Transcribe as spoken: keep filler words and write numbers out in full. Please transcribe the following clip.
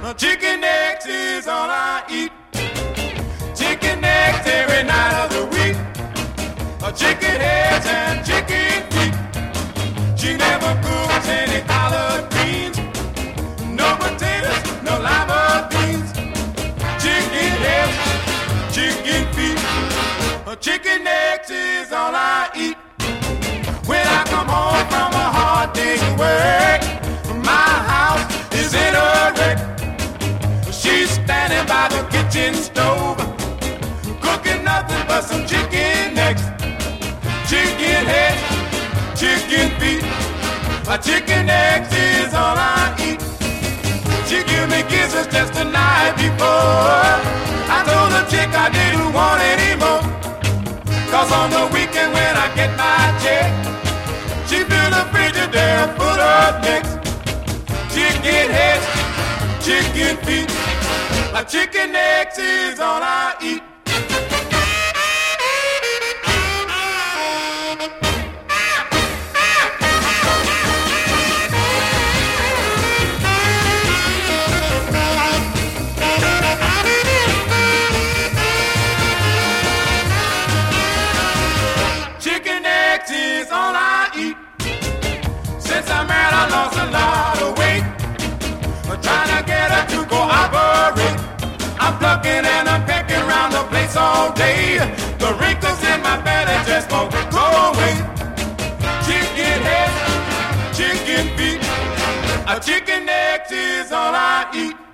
Chicken eggs is all I eat. Chicken eggs every night of the week. Chicken heads and chicken feet. She never cooks any collard greens, no potatoes, no lima beans. Chicken heads, chicken feet. Chicken eggs is all I eat. When I come home from a hard day's work, my house is in a wreck. She's standing by the kitchen stove, cooking nothing but some chicken eggs. Chicken heads, chicken feet. A chicken eggs is all I eat. She give me kisses just the night before. I told the chick I didn't want any more, 'cause on the weekend when I get my check, she fill the Frigidaire full of necks. Chicken heads, chicken feet. A chicken eggs is all I eat. Chicken eggs is all I eat. Since I'm married, I lost a lot of weight. I'm trying to get her to cooperate. I'm plucking and I'm pecking around the place all day. The wrinkles in my belly just won't go away. Chicken head, chicken feet. A chicken eggs is all I eat.